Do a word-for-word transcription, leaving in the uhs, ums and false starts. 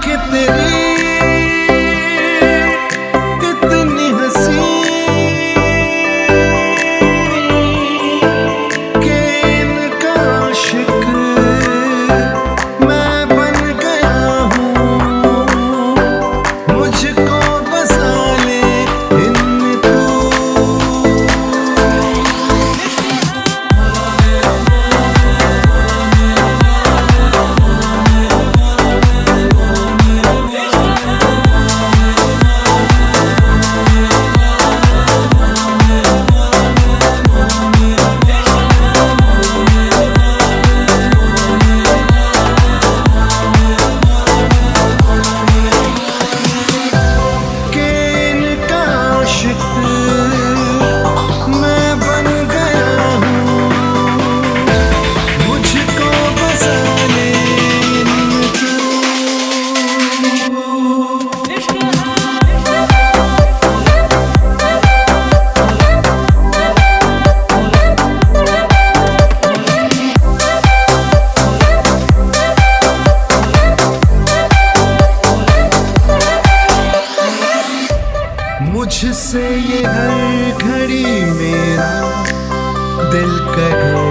आंखें तेरी इतनी हंसी कि इनका आशिक मैं बन गया हूँ। मुझको बसा ले इन तू। मैं बन गया हूँ, मुझको बसा ले तू। मुझसे ये हर घड़ी मेरा दिल कर